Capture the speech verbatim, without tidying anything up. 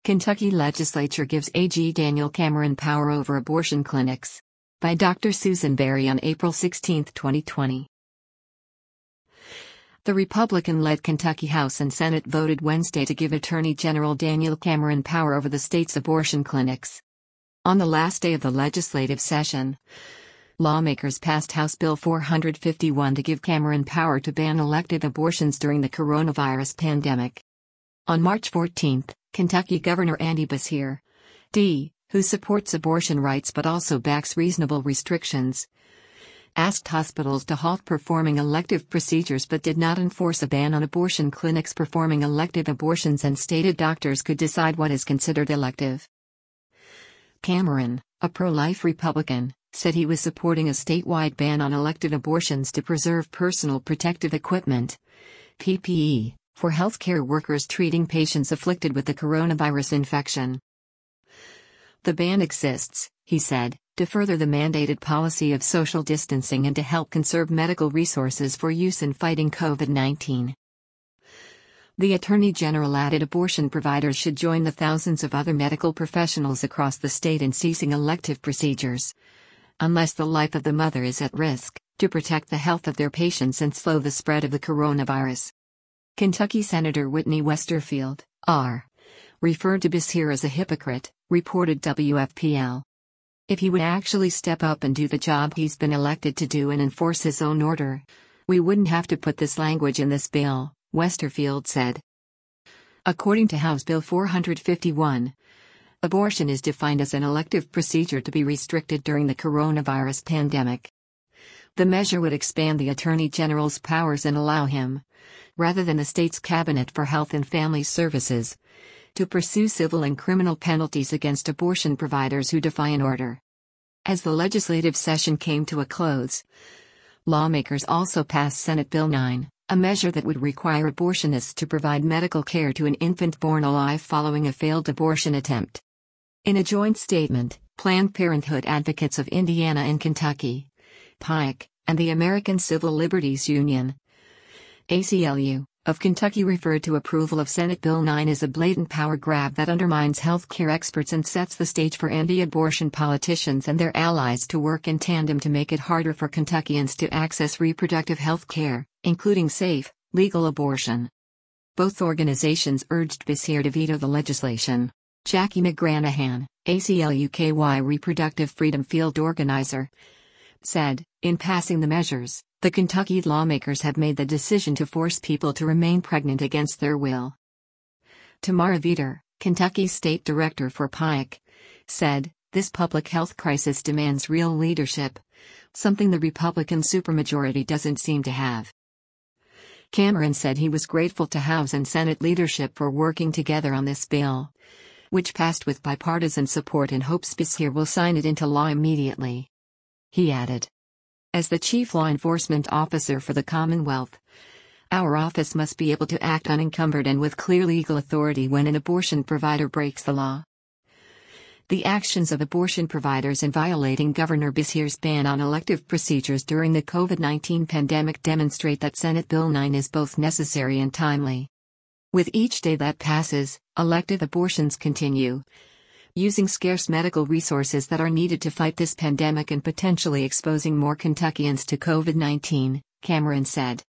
Kentucky legislature gives A G Daniel Cameron power over abortion clinics. By Doctor Susan Berry on April sixteenth, twenty twenty. The Republican-led Kentucky House and Senate voted Wednesday to give Attorney General Daniel Cameron power over the state's abortion clinics. On the last day of the legislative session, lawmakers passed House Bill four fifty-one to give Cameron power to ban elective abortions during the coronavirus pandemic. On March fourteenth, Kentucky Governor Andy Beshear, D., who supports abortion rights but also backs reasonable restrictions, asked hospitals to halt performing elective procedures but did not enforce a ban on abortion clinics performing elective abortions and stated doctors could decide what is considered elective. Cameron, a pro-life Republican, said he was supporting a statewide ban on elective abortions to preserve personal protective equipment, P P E, for healthcare workers treating patients afflicted with the coronavirus infection. The ban exists, he said, to further the mandated policy of social distancing and to help conserve medical resources for use in fighting COVID nineteen. The Attorney General added abortion providers should join the thousands of other medical professionals across the state in ceasing elective procedures, unless the life of the mother is at risk, to protect the health of their patients and slow the spread of the coronavirus. Kentucky Senator Whitney Westerfield, R., referred to Beshear as a hypocrite, reported W F P L. If he would actually step up and do the job he's been elected to do and enforce his own order, we wouldn't have to put this language in this bill, Westerfield said. According to House Bill four fifty-one, abortion is defined as an elective procedure to be restricted during the coronavirus pandemic. The measure would expand the Attorney General's powers and allow him, rather than the state's Cabinet for Health and Family Services, to pursue civil and criminal penalties against abortion providers who defy an order. As the legislative session came to a close, lawmakers also passed Senate Bill nine, a measure that would require abortionists to provide medical care to an infant born alive following a failed abortion attempt. In a joint statement, Planned Parenthood Advocates of Indiana and Kentucky, P I C, and the American Civil Liberties Union, A C L U, of Kentucky referred to approval of Senate Bill nine as a blatant power grab that undermines healthcare experts and sets the stage for anti-abortion politicians and their allies to work in tandem to make it harder for Kentuckians to access reproductive health care, including safe, legal abortion. Both organizations urged Beshear to veto the legislation. Jackie McGranahan, A C L U K Y Reproductive Freedom Field Organizer, said, in passing the measures, the Kentucky lawmakers have made the decision to force people to remain pregnant against their will. Tamara Veter, Kentucky's state director for P I C, said, this public health crisis demands real leadership, something the Republican supermajority doesn't seem to have. Cameron said he was grateful to House and Senate leadership for working together on this bill, which passed with bipartisan support and hopes Beshear will sign it into law immediately. He added, as the chief law enforcement officer for the Commonwealth, our office must be able to act unencumbered and with clear legal authority when an abortion provider breaks the law. The actions of abortion providers in violating Governor Beshear's ban on elective procedures during the COVID nineteen pandemic demonstrate that Senate Bill nine is both necessary and timely. With each day that passes, elective abortions continue, using scarce medical resources that are needed to fight this pandemic and potentially exposing more Kentuckians to COVID nineteen, Cameron said.